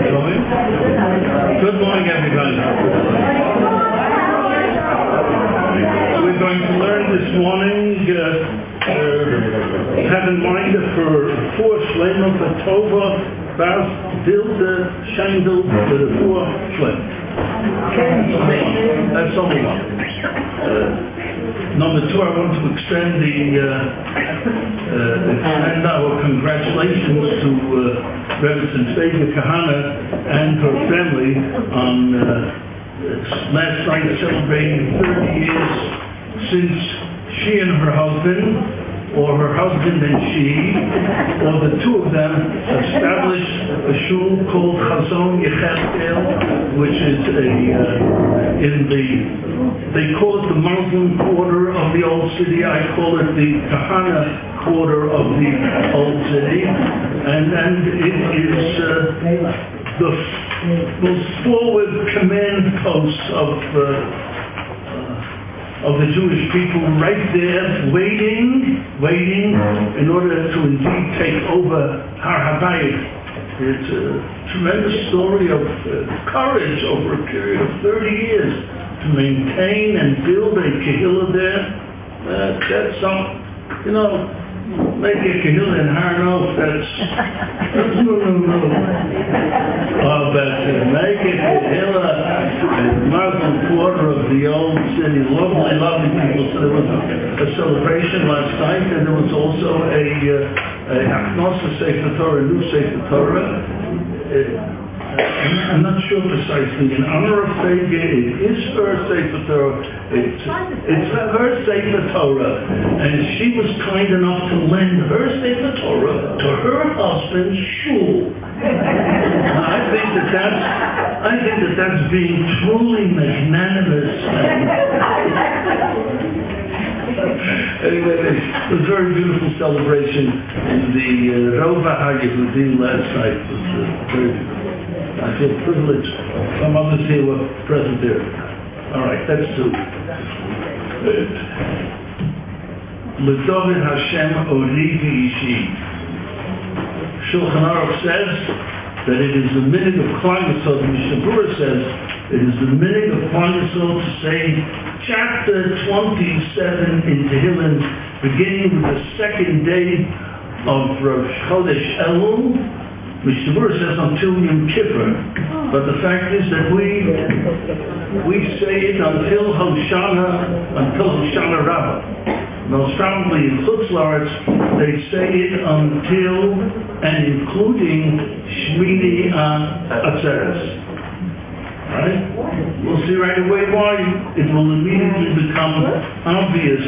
Good morning, everybody. We're going to learn this morning, have in mind for Shlema Tova Bas Dilde Shandel for Shlem. That's only one. Number two, I want to extend our congratulations to Rebbetzin Tzvega Kahana and her family on last night celebrating 30 years since she and her husband, or her husband and she, or the two of them, established a shul called Chazon Yechezkel, which is they call it the mountain quarter of the old city. I call it the Kahana quarter of the old city, and it is the most forward command post of the Jewish people, right there, waiting in order to indeed take over Har Habayit. It's a tremendous story of courage over a period of 30 years to maintain and build a kehillah there. That's something, maybe a kehillah in Har Nof, that's no. But to make a kehillah in the Muslim quarter of the old city, lovely people. So there was a celebration last night, and there was also a Haknosa Sefer Torah, a new Sefer Torah. I'm not sure precisely. In honor of Fege, it is her Sefer Torah. It's her Sefer Torah, and she was kind enough to lend her Sefer Torah to her husband's shul. I think that's being truly magnanimous. Anyway, it was a very beautiful celebration in the Rova HaYehudim last night. It was very beautiful. I feel privileged. Some others here were present there. All right, that's two. L'David Hashem Ori V'ishi. Shulchan Aruch says that it is the minhag of Klal Yisrael. The Mishnah Berurah says it is the minhag of Klal Yisrael to say chapter 27 in Tehillim, beginning with the second day of Rosh Chodesh Elul. Mishnah Berurah says until Yom Kippur, but the fact is that we say it until Hoshana Rabbah. Most probably in Chutz La'aretz they say it until and including Shmini Atzeres. Right? We'll see right away why. It will immediately become obvious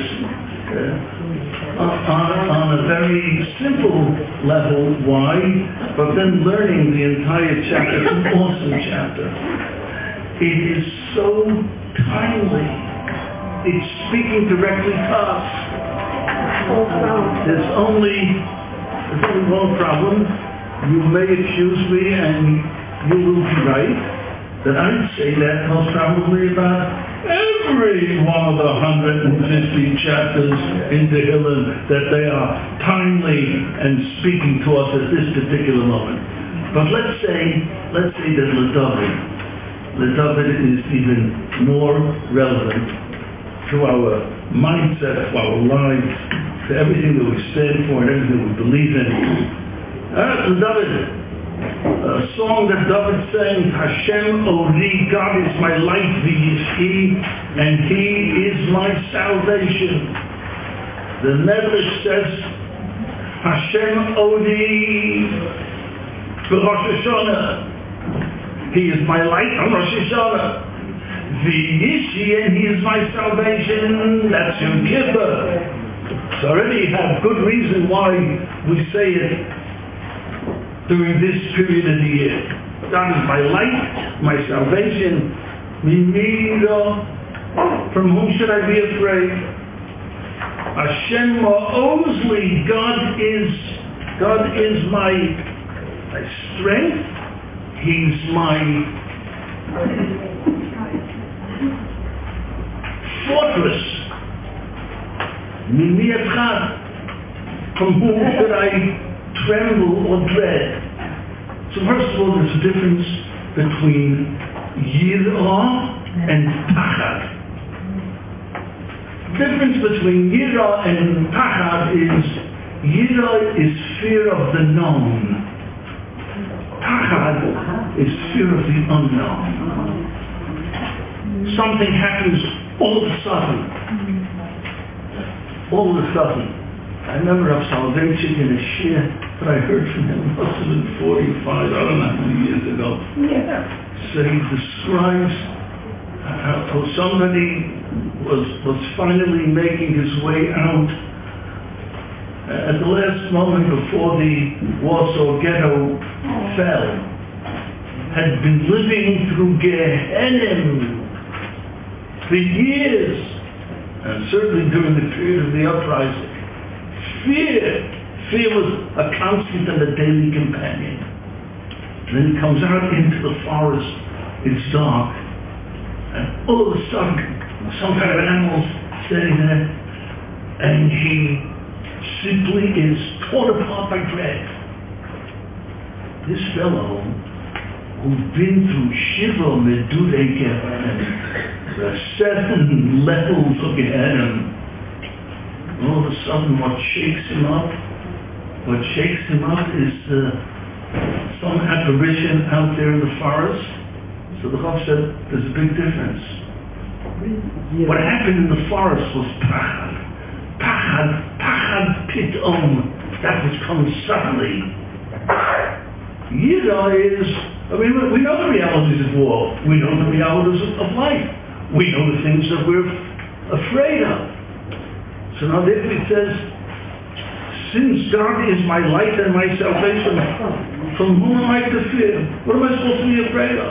on a very simple level why, but then learning the entire chapter. It's an awesome chapter. It is so timely. It's speaking directly to us. There's only one problem. You may accuse me, and you will be right, that I'd say that most probably about every one of the 150 chapters in Tehillim, that they are timely and speaking to us at this particular moment. But let's say that L'David is even more relevant to our mindset, to our lives, to everything that we stand for and everything we believe in. L'David, a song that David sang, Hashem Ori, God is my light, V'yishi, and He is my salvation. The Medrash says, Hashem Ori, Rosh Hashanah. He is my light on Rosh Hashanah. V'yishi, and He is my salvation. That's Yom Kippur. So already you have good reason why we say it during this period of the year. God is my light, my salvation. Mimiro, from whom should I be afraid? Hashem Ma'ozli, God is my strength. He's my fortress. Mimi Echad, from whom should I tremble or dread? So first of all, there's a difference between Yirah and Pachad. The difference between Yirah and Pachad is Yirah is fear of the known. Pachad is fear of the unknown. Something happens all of a sudden. All of a sudden. I remember of Salvation in a shir that I heard from him, must have been 45, I don't know how many years ago. Yeah. So he describes how somebody was finally making his way out at the last moment before the Warsaw Ghetto fell, had been living through Gehenna for years, and certainly during the period of the uprising. Fear was a constant and a daily companion. And then he comes out into the forest, it's dark, and all of a sudden, some kind of animal's standing there, and he simply is torn apart by dread. This fellow, who'd been through Shiva Medudei Gehenna, the 7 levels of Gehenna, all of a sudden what shakes him up is some apparition out there in the forest. So the Chav said, there's a big difference. What happened in the forest was Pachad. Pachad pitom, that which comes suddenly. Yirah is, we know the realities of war. We know the realities of life. We know the things that we're afraid of. So now therefore it says, since God is my light and my salvation, from whom am I to fear? What am I supposed to be afraid of?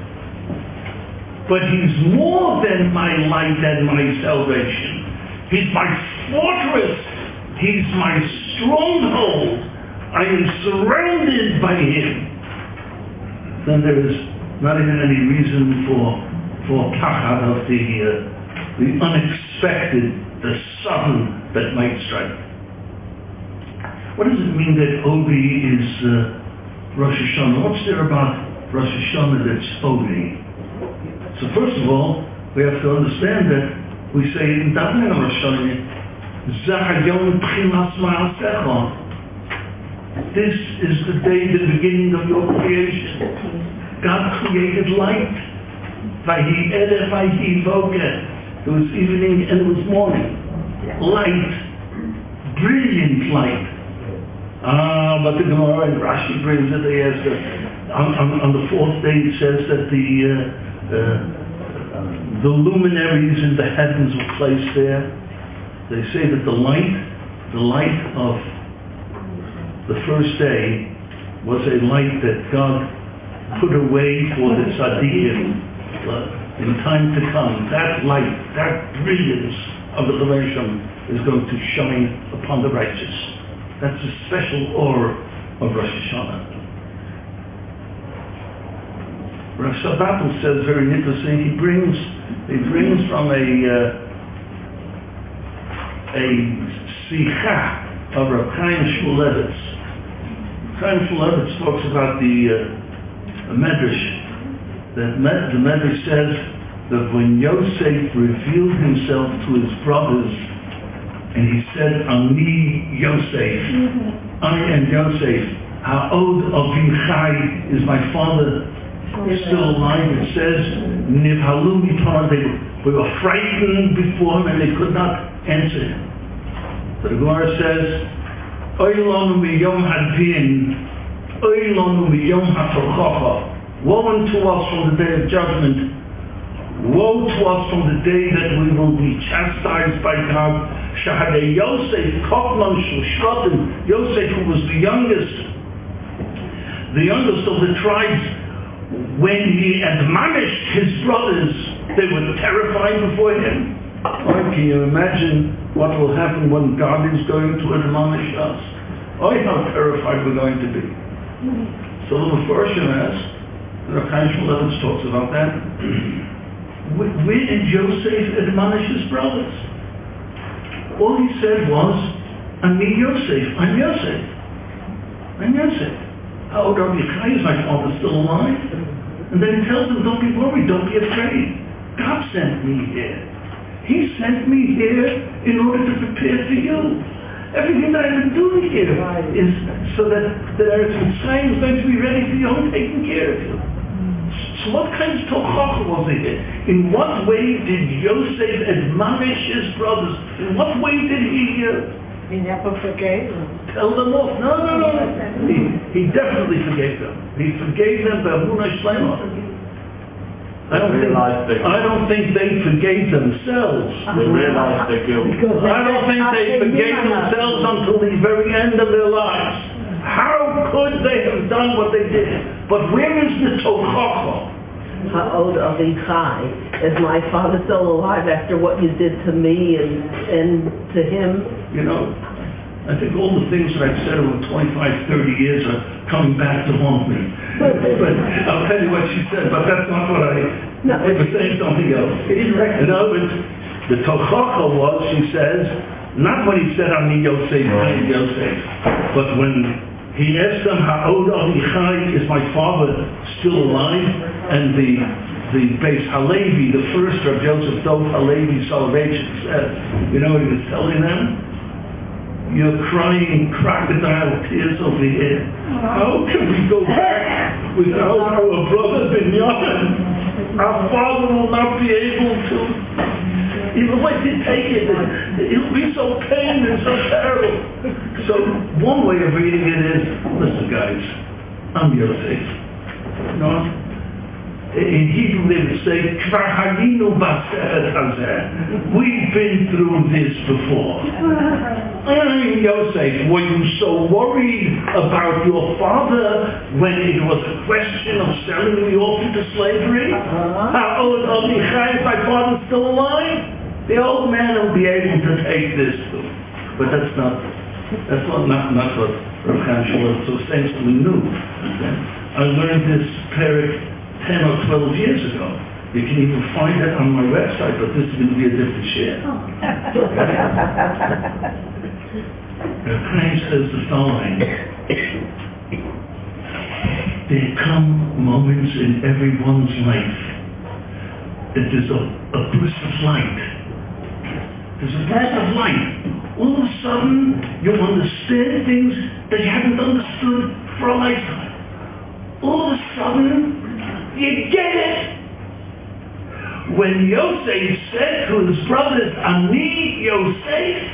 But he's more than my light and my salvation. He's my fortress. He's my stronghold. I am surrounded by him. Then there is not even any reason for pachad of the unexpected, the sudden that might strike. What does it mean that Ovi is Rosh Hashanah? What's there about Rosh Hashanah that's Ovi? So first of all, we have to understand that we say in davening on Rosh Hashanah, Zahayom Pchilas Ma'asecha. This is the day, the beginning of your creation. God created light. Vahi Erech, Vahi Boker. It was evening and it was morning. Light. Brilliant light. But the Gemara and Rashi brings it. They ask that on the 4th day it says that the luminaries in the heavens were placed there. They say that the light of the first day was a light that God put away for the tzaddikim in time to come. That light, that brilliance of the Revelation is going to shine upon the righteous. That's a special aura of Rosh Hashanah. Rav Shabbatel says very interesting. He brings from a sikha of Rav Chaim Shmulevitz. Chaim Shmulevitz talks about the Medrash. That the Medrash says that when Yosef revealed himself to his brothers, and he said, Ani Yosef, I am Yosef. Ha'od Avi Chai, is my father still alive? It says, Nivhalu Mipar, they were frightened before him and they could not answer him. So the Gemara says, Oilonu miyom hadin, Oilonu miyom hatochacha. Woe unto us from the day of judgment. Woe to us from the day that we will be chastised by God. Shahadei Yosef, Koplan Shushratim, Yosef, who was the youngest of the tribes, when he admonished his brothers, they were terrified before him. Can you imagine what will happen when God is going to admonish us? How terrified we're going to be. So the Mepharshim asks, Rav Chaim Shmulevitz talks about that. Where did Yosef admonish his brothers? All he said was, Ani Yosef, I'm Yosef. I'm Yosef. how old are you? Is my father still alive? And then he tells them, don't be worried, don't be afraid. God sent me here. He sent me here in order to prepare for you. Everything that I've been doing here is so that Eretz Mitzrayim is going to be ready for you and taking care of you. So what kind of tochacha was it here? In what way did Yosef admonish his brothers? In what way did he... He never forgave them. Tell them off. No. He definitely forgave them. He forgave them b'emunah shlema. I don't think they forgave themselves. They realized their guilt. I don't think they forgave themselves until the very end of their lives. How could they have done what they did? But where is the tochacha? Ha'od Avichai, is my father still alive after what you did to me and to him? You know, I think all the things that I've said over 25, 30 years are coming back to haunt me. But I'll tell you what she said, but that's not what I was saying something else. In other words, the tochacha was, she says, not when he said, Ani Yosef, but when he asked them, Ha'od Avichai, is my father still alive? And the Beis Halevi, the first of Joseph Dov Halevi Soloveitchik said, you know what he was telling them? You're crying crocodile tears over here. How can we go back without our brother Binyamin? Our father will not be able to. Even when he take it, it'll be so pain and so terrible. So one way of reading it is, listen guys, I'm Yosef. You know? In Hebrew they would say, we've been through this before. Yosef, were you so worried about your father when it was a question of selling me off into slavery? Is my father still alive? The old man will be able to take this too. But that's not what Rav Chaim Shmuel so sensibly knew. I learned this parak 10 or 12 years ago. You can even find it on my website, but this is going to be a different share. Chaim says the following: there come moments in everyone's life that there's a burst of light. There's a burst of light. All of a sudden, you understand things that you haven't understood for a lifetime. All of a sudden, you get it. When Yosef said to his brothers, Ani Yosef,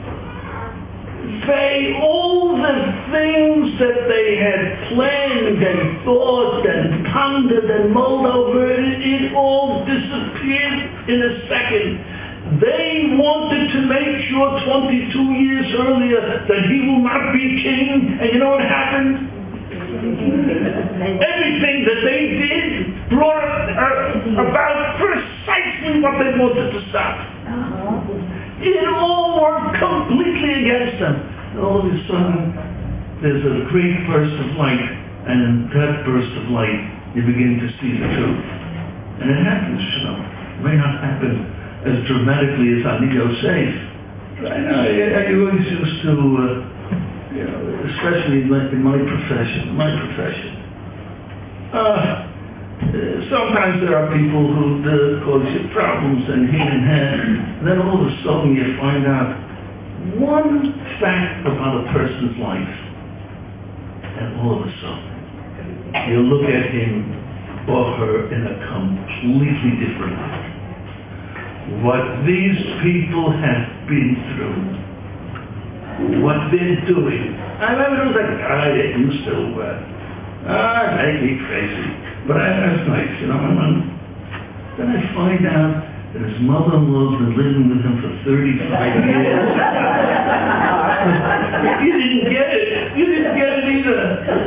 all the things that they had planned and thought and pondered and mulled over, it all disappeared in a second. They wanted to make sure 22 years earlier that he will not be king, and you know what happened? Everything that they did brought about precisely what they wanted to stop. It all worked completely against them. And all of a sudden, there's a great burst of light, and in that burst of light, you begin to see the truth. And it happens, you know. It may not happen as dramatically as Ani Yosef. I always used to... especially in my profession. Sometimes there are people who cause you problems and and then all of a sudden you find out one fact about a person's life, and all of a sudden you look at him or her in a completely different way. What these people have been through, what they're doing. I remember it was like, they used to make me crazy. But that's nice, you know. Then I find out that his mother-in-law's been living with him for 35 years. You didn't get it. You didn't get it either.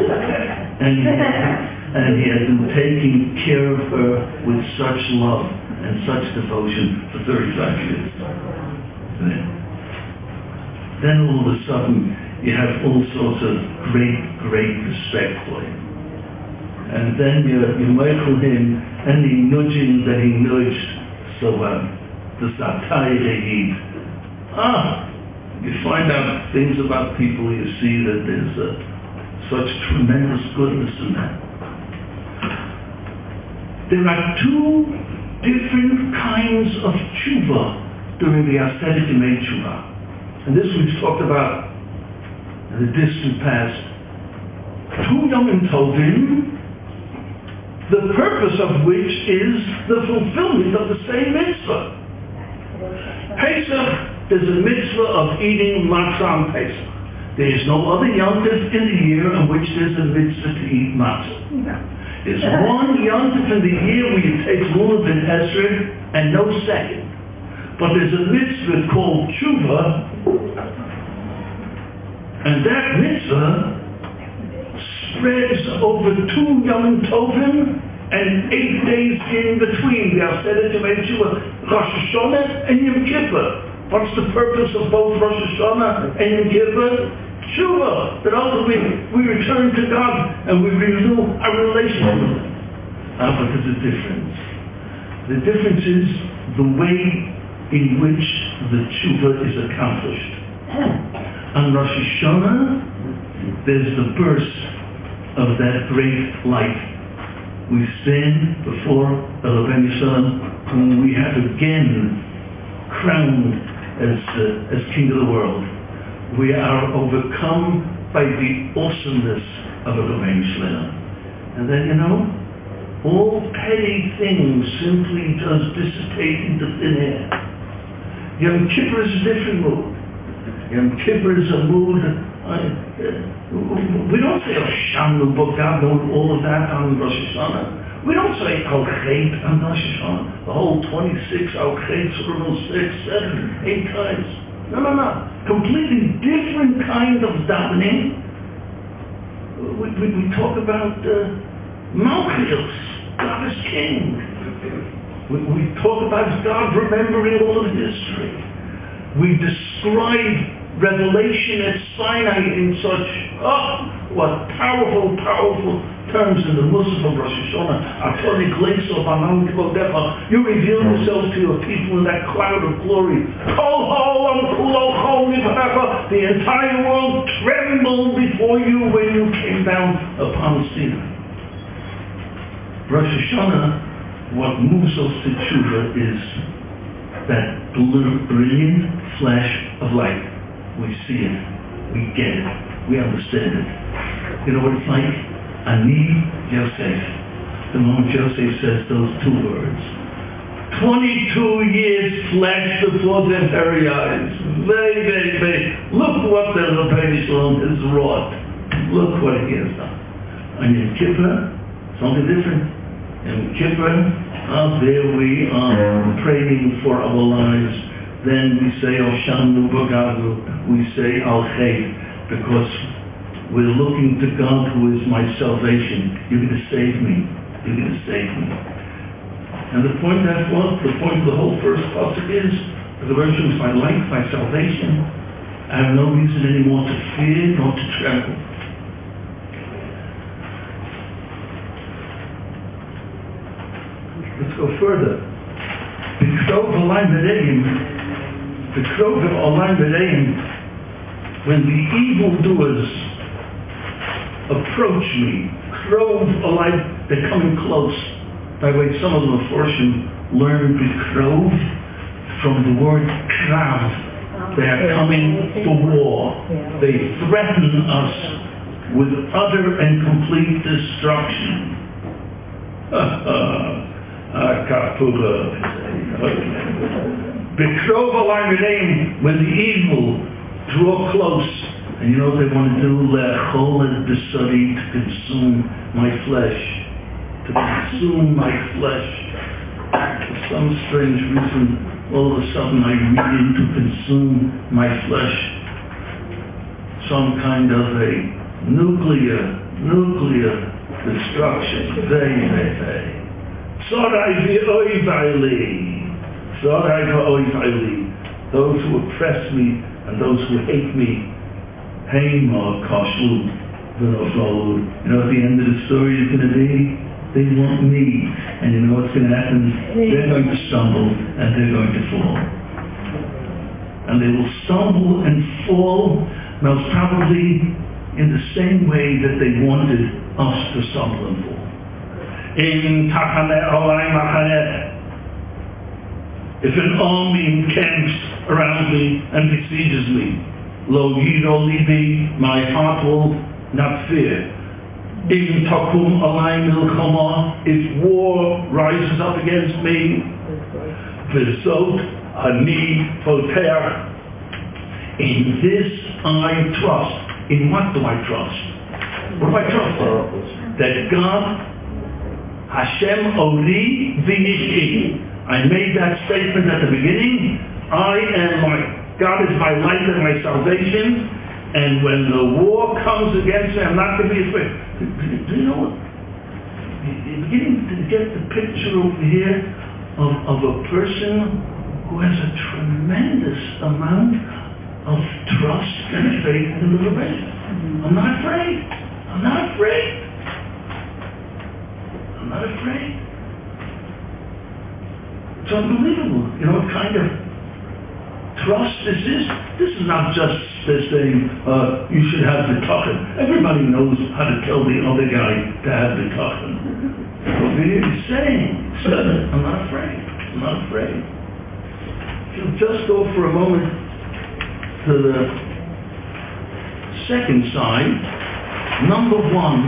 And he has been taking care of her with such love and such devotion for 35 years. Then all of a sudden, you have all sorts of great respect for him. And then you michael him, any nudging that he nudged, so the Satay Heid. You find out things about people, you see that there's such tremendous goodness in that. There are two different kinds of tshuva during the ascetic Yemei Tshuva. And this we've talked about in the distant past. Two Yom Tovim, the purpose of which is the fulfillment of the same mitzvah. Pesach, there's a mitzvah of eating matzah on Pesach. There is no other Yom Tov in the year in which there's a mitzvah to eat matzah. There's one Yom Tov in the year where you take Lulav and Esrog and no second. But there's a mitzvah called Tshuva, and that mitzvah spreads over 2 Yom Tovim and 8 days in between. The Aseret Yemei Tshuva, Rosh Hashanah and Yom Kippur. What's the purpose of both Rosh Hashanah and Yom Kippur? Tshuva, that ultimately we return to God and we renew our relationship with Him. But there's a difference. The difference is the way in which the Tshuva is accomplished. On Rosh Hashanah, there's the burst of that great light. We stand before Rabbeinu Shalom, whom we have again crowned as King of the world. We are overcome by the awesomeness of Rabbeinu Shalom. And then, all petty things simply just dissipate into thin air. Yom Kippur is a different mood. Yom Kippur is a mood. We don't say Hashem Bogad, all of that on Rosh Hashanah. We don't say Al Chet on Rosh Hashanah. The whole 26 Al Chet, 6, 7, 8 times. No. Completely different kind of davening. We talk about Malchios, God is King. We talk about God remembering all of history. We describe revelation at Sinai in such, what powerful terms in the Musaf of Rosh Hashanah. You reveal yourself to your people in that cloud of glory. The entire world trembled before you when you came down upon Sinai. Rosh Hashanah, what moves us to Tshuva is that brilliant flash of light. We see it, we get it, we understand it. You know what it's like? Ani Yosef. The moment Joseph says those 2 words, 22 years flashed before their very eyes. Very. Look what the Rabbeinu Shalom has wrought. Look what he has done. On Yom Kippur, something different. Yom Kippur, there we are praying for our lives. Then we say Al Shamnu Bogadu, we say Al Chet, because we're looking to God who is my salvation. You're going to save me. You're going to save me. And the point of the whole first pasuk is, the version is my life, my salvation. I have no reason anymore to fear nor to tremble. Let's go further. When the evildoers approach me, they're coming close. By the way, some of the Meforshim learned bekrov from the word krav. They are coming to war. They threaten us with utter and complete destruction. Bekrov alayim, when the evil draw close, and you know what they want to do? Le'achol et besari, to consume my flesh. To consume my flesh. For some strange reason, all of a sudden I read into consume my flesh some kind of a nuclear destruction. Very. Those who oppress me and those who hate me, you know what the end of the story is going to be? They want me. And you know what's going to happen? They're going to stumble and they're going to fall. And they will stumble and fall most probably in the same way that they wanted us to stumble and fall. In Tachaneh Olai Machaneh, if an army encamps around me and besieges me, Lo Yiro Libi, my heart will not fear. In Takum Olai Milchama, if war rises up against me, V'zot Ani Poteach, in this I trust. In what do I trust? What do I trust in? That God, Hashem Ori V'Ishi. I made that statement at the beginning. God is my light and my salvation. And when the war comes against me, I'm not going to be afraid. Do you know what? You're beginning to get the picture over here of a person who has a tremendous amount of trust and faith in the liberation. I'm not afraid. I'm not afraid. I'm not afraid. It's unbelievable. You know what kind of trust this is? This is not just saying you should have bitachon. Everybody knows how to tell the other guy to have bitachon. What he's saying, I'm not afraid. I'm not afraid. If you'll just go for a moment to the second side, number one.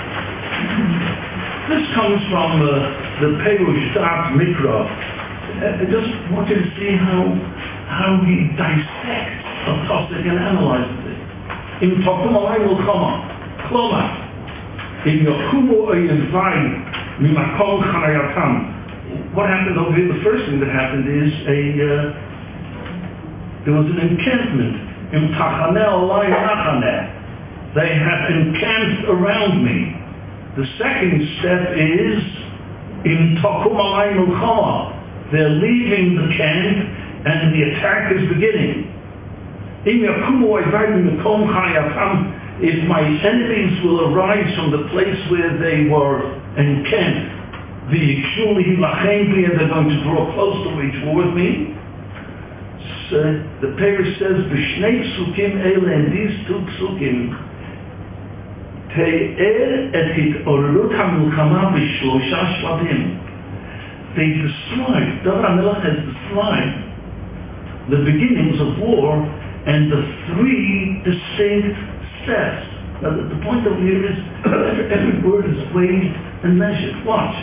This comes from the Perush Daf Mikra. I just want you to see how he dissects a pasuk and analyzes it. In Takum Olai Milchama, Kloma, in Yakumu Oyevai, Mimakom Chanayatam. What happened over here? The first thing that happened is there was an encampment in Tachaneh Olai Nachaneh. They have encamped around me. The second step is in Takum Olai Milchama. They're leaving the camp and the attack is beginning. If my enemies will arise from the place where they were encamped, and they're going to draw close to wage war with me. So the parish says, B'shnei psukim ele, and these two psukim, te'er et hit'orut ha'milchama b'shlosha shlavim. They describe, David HaMelech has described the beginnings of war and the three distinct steps. Now the point over here is every word is weighed and measured. Watch.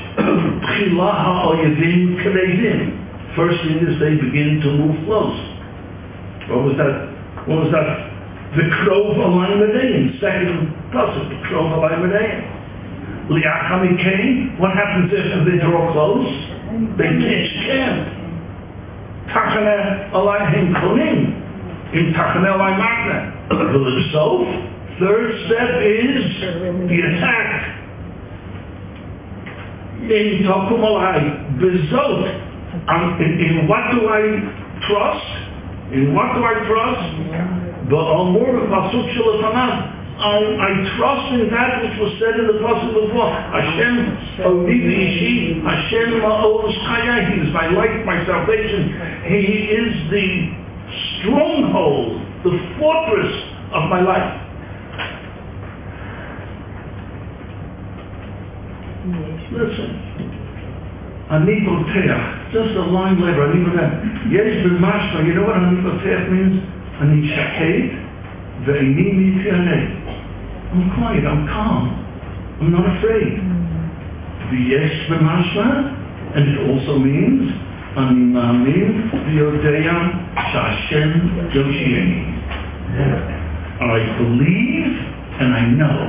First thing is they begin to move close. What was that? The Krov Olai Medein. Second pasuk, the Krov Olai Medein. Liachami came. What happens if they draw close? They pitch camp. Tachaneh Olai Him Konim. In Tachaneh Olai Makneh. Village Sof. Third step is the attack. In Takum Olai Bezot. In what do I trust? In what do I trust? I trust in that which was said in the pasuk before. Hashem Onivi, Hashem Ma'oz Chaya. He is my light, my salvation. He is the stronghold, the fortress of my life. Listen. Ani Poteach, just a line later, Ani Poteach. Yesh b'mashma, you know what Ani Poteach means? Ani Shaked, ve'ini mityaneh. I'm quiet, I'm calm, I'm not afraid. V'yesh b'mashma, and it also means Ani ma'amin v'yodeya sh'Hashem yoshieni. I believe and I know.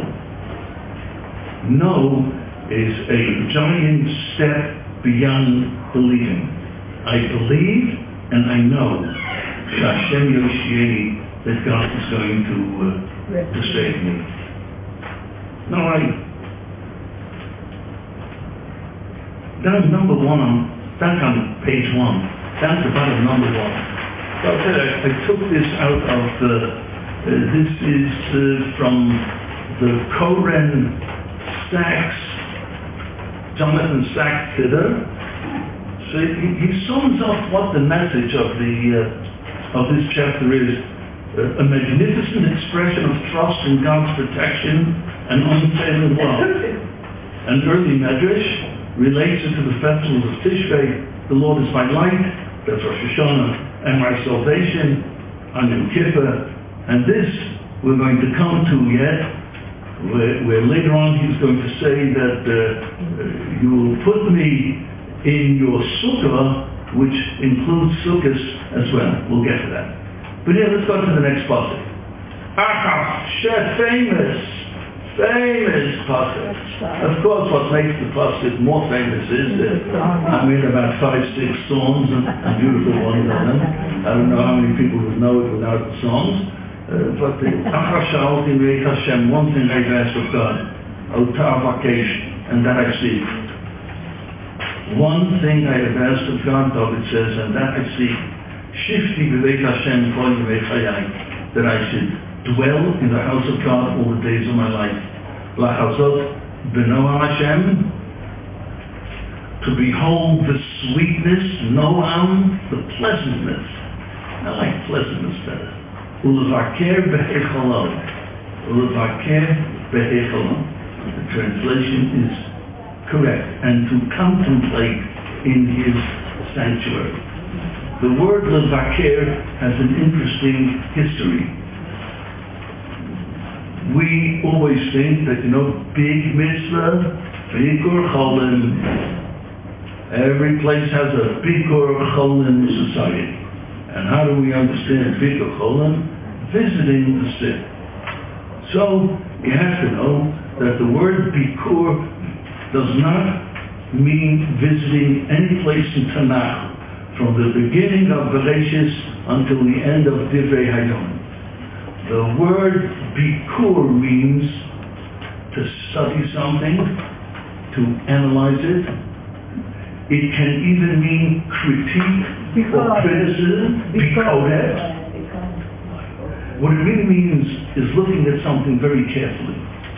Know is a giant step beyond believing. I believe and I know Hashem Yoshieni, that God is going to save me. Now that's number one, that's on page 1. That's the bottom number 1. So I took this out of this is from the Koren Sachs, Jonathan Sachs Siddur. So he sums up what the message of this chapter is. a magnificent expression of trust in God's protection and unfailing love. An early Medrash relates it to the festivals of Tishrei. The Lord is my light, that's Rosh Hashanah, and my salvation on Yom Kippur. And this we're going to come to yet, where later on he's going to say that you will put me in your sukkah, which includes sukkahs as well. We'll get to that. But here, let's go to the next pasuk. Famous pasuk. Of course, what makes the pasuk more famous is that about 5-6 songs and beautiful ones on them. I don't know how many people would know it without the songs. But the Hashem, one thing I've asked of God, and that I seek. One thing I have asked of God, David says, and that I seek, Shifti b'veit Hashem kol yemei chayai, that I should dwell in the house of God all the days of my life. Lachazot b'noam Hashem, to behold the sweetness, noam, the pleasantness. I like pleasantness better. Ulevaker b'hecholon. Ulevaker b'hecholon. The translation is correct. And to contemplate in his sanctuary. The word levaker has an interesting history. We always think that, big mitzvah, bikur cholim. Every place has a bikur cholim society. And how do we understand bikur cholim? Visiting the sick. So you have to know that the word bikur does not mean visiting any place in Tanakh from the beginning of Bereshis until the end of Divrei Hayom. The word bikur means to study something, to analyze it. It can even mean critique or criticism, bikodet. What it really means is looking at something very carefully.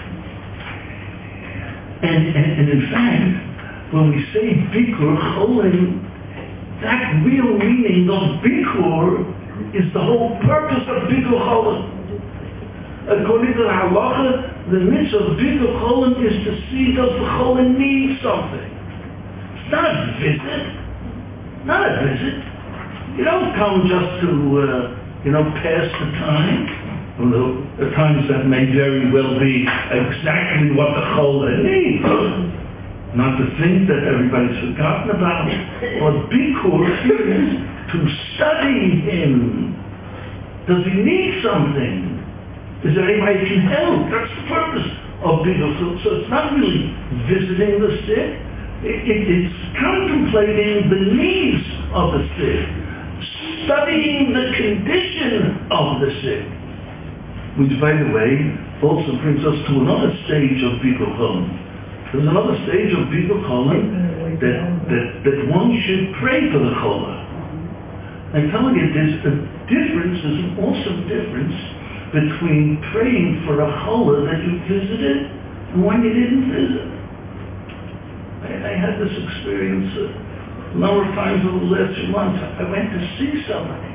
And in fact, when we say bikur cholim, that real meaning of bikur is the whole purpose of bikur cholim. According to the halacha, the mitzvah of bikur cholim is to see does the cholim need something. It's not a visit. Not a visit. You don't come just to pass the time. Although at times that may very well be exactly what the cholah needs. Not to think that everybody's forgotten about it. But bikur is to study him. Does he need something? Is there anybody who can help? That's the purpose of bikur. So it's not really visiting the sick. It's contemplating the needs of the sick. Studying the condition of the sick. Which, by the way, also brings us to another stage of bikur cholim. There's another stage of bikur cholim that one should pray for the cholah. I'm telling you, there's an awesome difference between praying for a cholah that you visited and one you didn't visit. I had this experience a number of times over the last few months. I went to see somebody.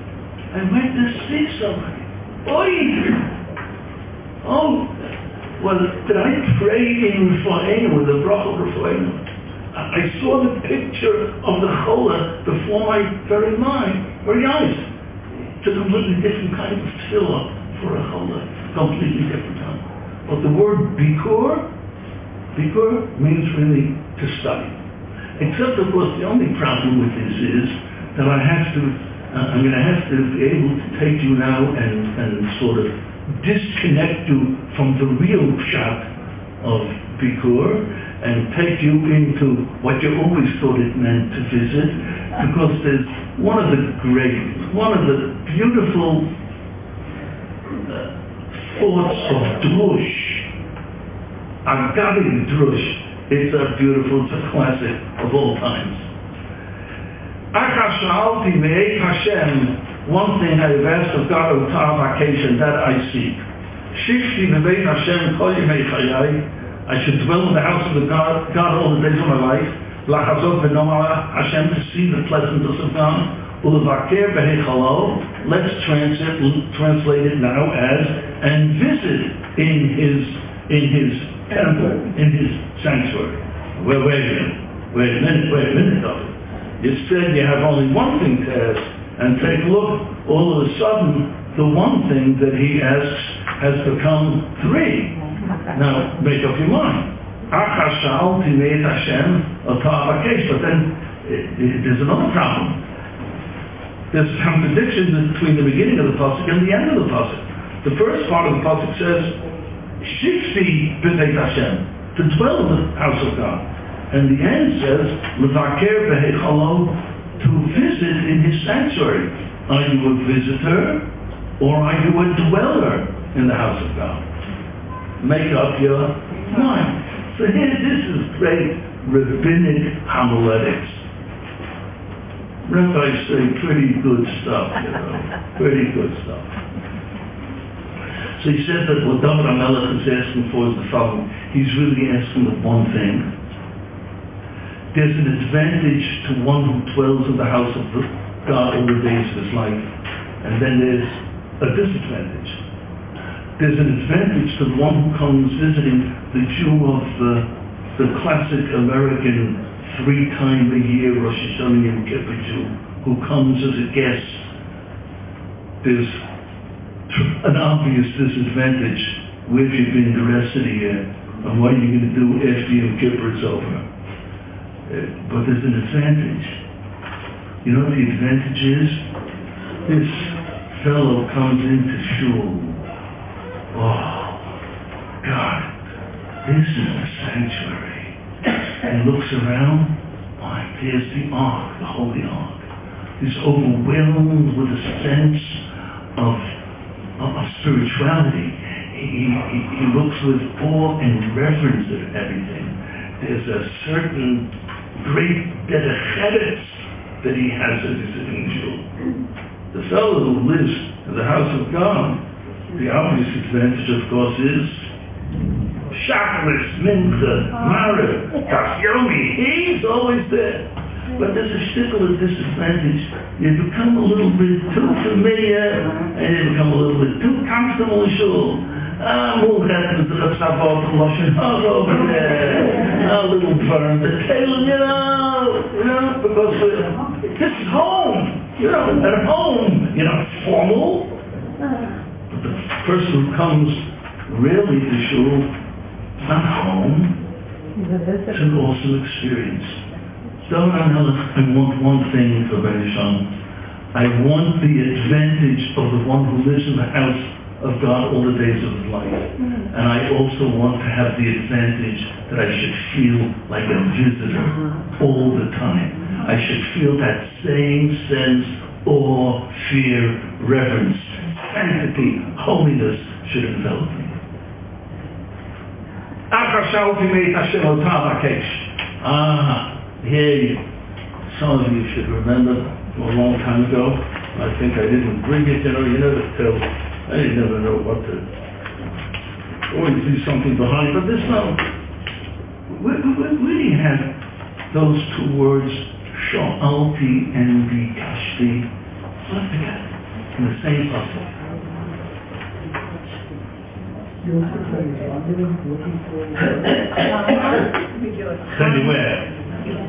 Well, did I pray in Refuainu with the bracha Refuainu? I saw the picture of the cholah before my very eyes. It's a completely different kind of tefillah for a cholah, completely different time. But the word bikur means really to study. Except, of course, the only problem with this is that I'm going to have to be able to take you now and sort of disconnect you from the real pshat of bikur and take you into what you always thought it meant to visit, because there's one of the beautiful thoughts of drush, Agadi drush. It's a classic of all times. One thing I have asked of God of vacation that I seek. Shifti b'veit Hashem kol yemei chayai. I should dwell in the house of the God all the days of my life. Lachazot v'noam Hashem, to see the pleasantness of God. Ulevaker behechalo, let's translate it now as, and visit in his temple, in his sanctuary. Well, wait a minute, though. You said you have only one thing to ask, and take a look, all of a sudden, the one thing that he asks has become three. Now, make up your mind. But then, there's another problem. There's a contradiction between the beginning of the pasuk and the end of the pasuk. The first part of the pasuk says, Shifti b'Beit Hashem, to dwell in the house of God. And the end says, Levaker behechalo, to visit in his sanctuary. Are you a visitor, or are you a dweller in the house of God? Make up your mind. So here, this is great rabbinic homiletics. Rabbis say pretty good stuff, pretty good stuff. So he said that what David HaMelech is asking for is the following. He's really asking of one thing. There's an advantage to one who dwells in the house of God all the days of his life, and then there's a disadvantage. There's an advantage to the one who comes visiting the Jew of the classic American 3-time-a-year Rosh Hashanah Yom Kippur Jew who comes as a guest. There's an obvious disadvantage. Where have you been the rest of the year? And what are you going to do after Yom Kippur is over? But there's an advantage. You know what the advantage is? This fellow comes into shul. Oh, God, this is the sanctuary. And looks around, why, there's the ark, the holy ark. He's overwhelmed with a sense of spirituality. He looks with awe and reverence at everything. There's a certain great dedichetz that he has as he's sitting in shul. The fellow who lives in the house of God, the obvious advantage, of course, is Shacharis, Mincha, Maariv, Tasyomi, he's always there. But there's a shtickle disadvantage. You become a little bit too familiar, and you become a little bit too comfortable in shul. Over there, a little burn, the tail, because this is home. At home, you're not formal. But the person who comes really to shul, it's not home. It's an awesome experience. David HaMelech, I want one thing for Ben Sham. I want the advantage of the one who lives in the house of God all the days of his life. And I also want to have the advantage that I should feel like a visitor all the time. I should feel that same sense, awe, fear, reverence, sanctity, holiness should envelop me. Here, some of you should remember from a long time ago. I think I didn't bring it, you never tell. I never know what to. Always do something behind, but this no. Where do you have those two words, Sha'alti and Bikashti, left together in the same puzzle? Anywhere.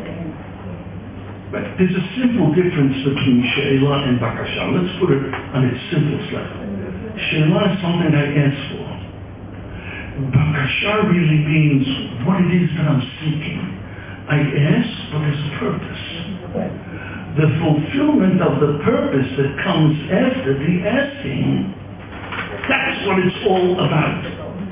But there's a simple difference between She'elah and Bakasha. Let's put it on its simplest level. She'elah is something I ask for. Bakasha really means what it is that I'm seeking. I ask, but there's a purpose. The fulfillment of the purpose that comes after the asking, that's what it's all about.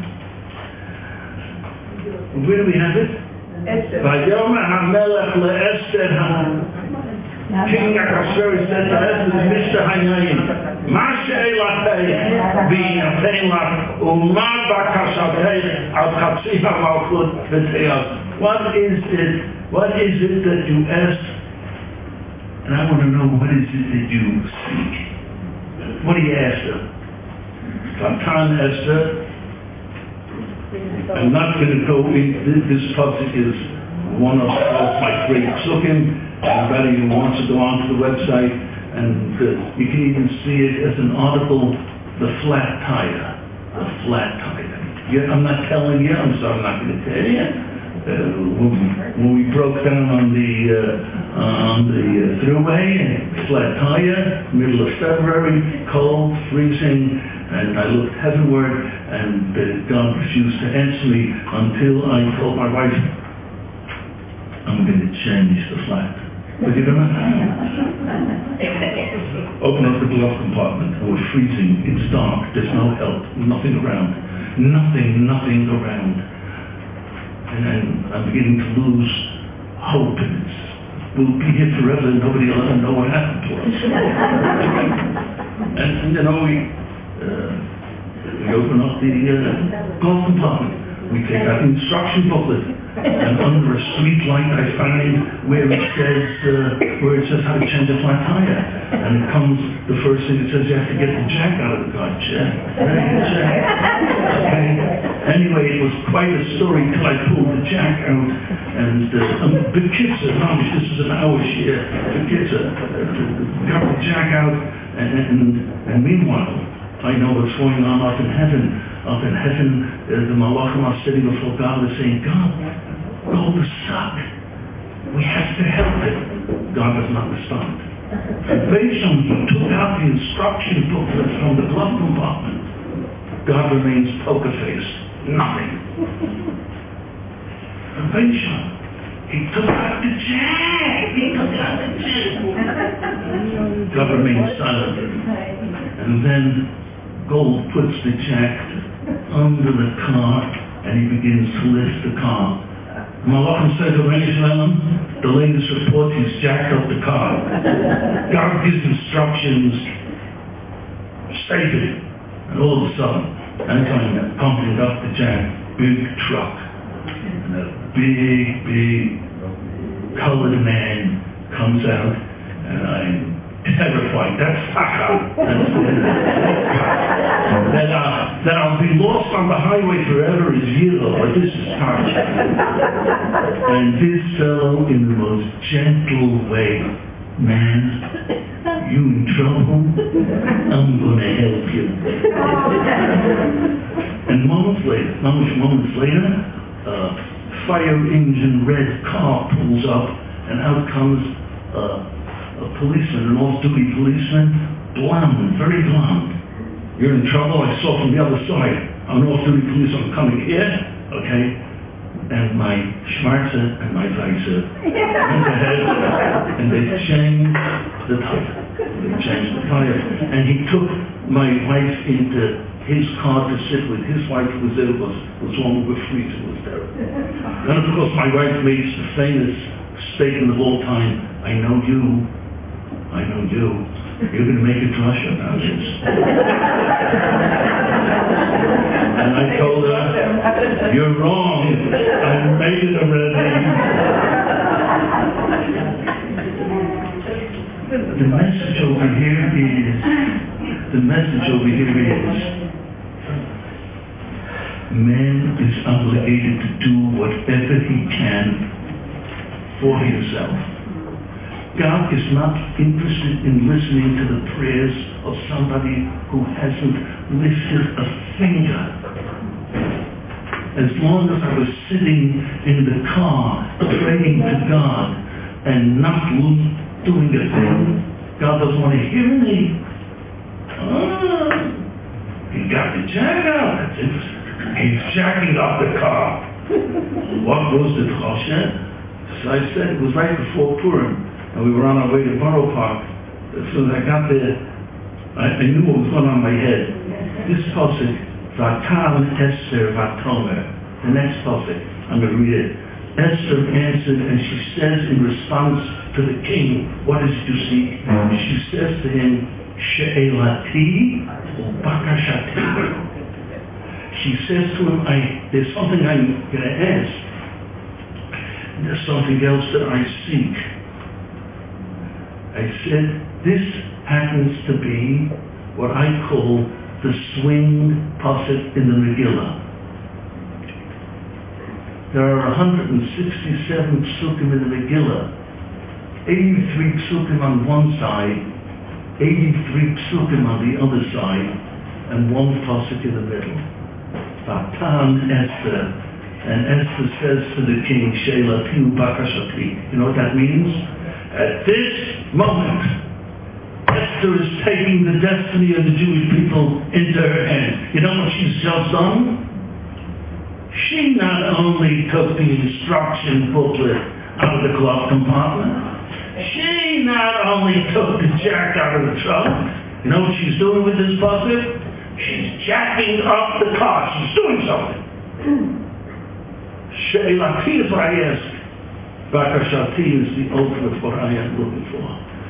Where do we have it? Vayomer HaMelech le'Esther King Ahasuerus said to Esther, Mr. Hainayim, Ma she'elatei v'yinatein lach u'ma bakashatei al chatzi ha'malchut v'teyaz. What is it that you ask? And I want to know, what is it that you seek? What do you ask her? Sometime Esther, I'm not going to go in. This pasuk is one of my great psukim. Anybody who wants to go onto the website And you can even see it as an article, the flat tire. The flat tire. Yeah, I'm not telling you, I'm not going to tell you. When we broke down on the thruway, flat tire, middle of February, cold, freezing, and I looked heavenward, and God refused to answer me until I told my wife, I'm going to change the flat. But you don't know. Open up the glove compartment, and we're freezing, it's dark, there's no help, nothing around. Nothing around. And I'm beginning to lose hope, and we'll be here forever, and nobody will ever know what happened to us. And we open up the glove compartment. We take out the instruction booklet, and under a street light I find where it says how to change a flat tire. And it comes, the first thing it says, you have to get the jack out of the car. Jack. Okay. Anyway, it was quite a story till I pulled the jack out, and the kids said, Mom, this is an hour here. The kids got the jack out, and meanwhile, I know what's going on up in heaven. Up in heaven, the Malachim are sitting before God and saying, God, gold is stuck. We have to help it. God does not respond. And based on he took out the instruction booklet from the glove compartment, God remains poker faced. Nothing. And based on he took out the jack. God remains silent. And then Gold puts the jack under the car, and he begins to lift the car. Malachim said to Venezuelan, the latest report, he's jacked up the car. God gives instructions, save it. And all of a sudden, as I'm pumping up the jack, big truck, and a big colored man comes out, and I'm terrified. That's Taka. That I'll be lost on the highway forever is Yiddo, but this is Taka. And this fellow, in the most gentle way, man, you in trouble? I'm going to help you. And moments later, a fire engine red car pulls up, and out comes a policeman, an off-duty policeman, blonde, very blonde. You're in trouble? I saw from the other side. I'm an off-duty policeman coming here, okay? And my schmarzer and my visor went ahead, and they changed the tire. And he took my wife into his car to sit with. His wife was there, was one who was freezing, was there. And of course my wife makes the famous statement of all time, I know you. You're going to make a drush about this. And I told her, you're wrong. I made it already. The message over here is, man is obligated to do whatever he can for himself. God is not interested in listening to the prayers of somebody who hasn't lifted a finger. As long as I was sitting in the car praying to God and not doing a thing, God doesn't want to hear me. He got the jack out. That's interesting. He's jacking up the car. What was the Choshen? So I said, it was right before Purim. And we were on our way to Borough Park. As soon as I got there, I knew what was going on in my head. This pasuk, Vatam Esther Vatomer. The next pasuk, I'm going to read it. Esther answered, and she says in response to the king, what is it you seek? She says to him, She'elati Bakashati. She says to him, there's something I'm going to ask. There's something else that I seek. I said, this happens to be what I call the swing pasuk in the Megillah. There are 167 psukim in the Megillah, 83 psukim on one side, 83 psukim on the other side, and one pasuk in the middle. Vatan Esther, and Esther says to the king, Sheilati Bakashati. You know what that means? At this moment, Esther is taking the destiny of the Jewish people into her hands. You know what she's just done? She not only took the instruction booklet out of the glove compartment, she not only took the jack out of the trunk. You know what she's doing with this bucket? She's jacking up the car. She's doing something. Sheilati is what I ask. Bakashati is the ultimate what I am looking for.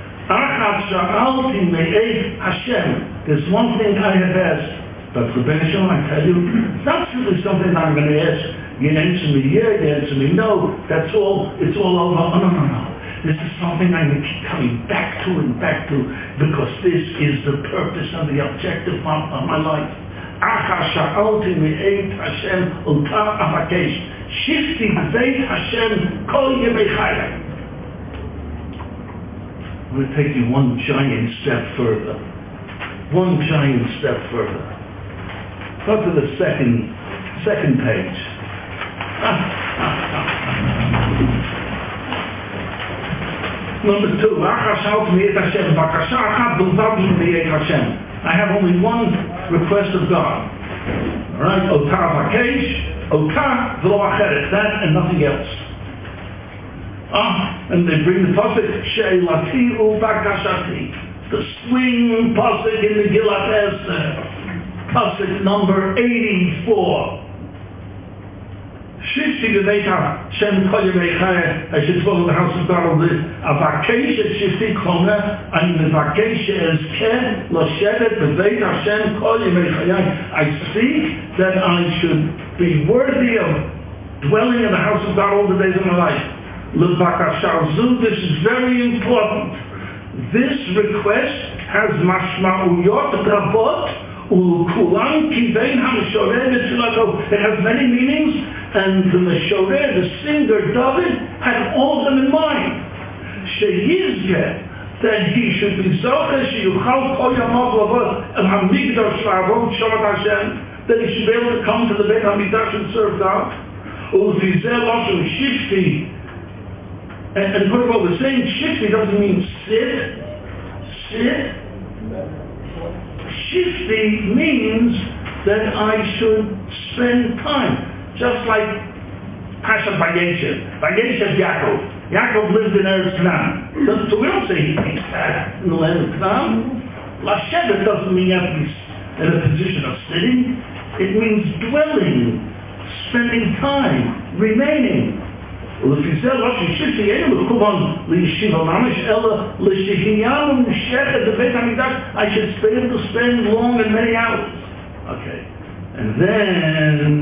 There's one thing I have asked, but for Benishon, I tell you, it's not simply something I'm going to ask. You answer me yeah, you answer me no, that's all, it's all over. Oh, no. This is something I'm going to keep coming back to and back to, because this is the purpose and the objective of my life. Shifti b'veit Hashem kol yemei chayei. I'm going to take you one giant step further. One giant step further. Go to the second page. Number 2. I have only one request of God. Alright? Otah vakesh, otah v'lo acheret. That and nothing else. And they bring the pasuk Sheilati Ubakashati, the swing pasuk in the Gillat Esther, pasuk number 84. Shifti b'veit Hashem kol yemei chayei. I should dwell in the house of God on this. Avakesh et shifti klomer, ani mevakesh ezkeh loshevet b'veit Hashem kol yemei chayei. I speak that I should be worthy of dwelling in the house of God all the days of my life. This is very important. This request has mashma'uyot rabot u'kulan kivein ha'meshorer v'tfilato. It has many meanings, and the meshorer, the singer David, had all of them in mind. Sheyizgeh, that he should be zocher sheyuchal kol yamav lavot el hamikdash la'avot shomat Hashem, that he should be able to come to the Beit HaMikdash and serve God. U'lfizeh loshu shifti. And what we're saying, shifti doesn't mean sit. Shifti means that I should spend time. Just like Pasha Vayeshev Yaakov. Yaakov lived in Eretz Canaan. So we don't say he sat in the land of Canaan. Lashevet doesn't mean you have to be in a position of sitting. It means dwelling, spending time, remaining. I should stay able to spend long and many hours. Okay. And then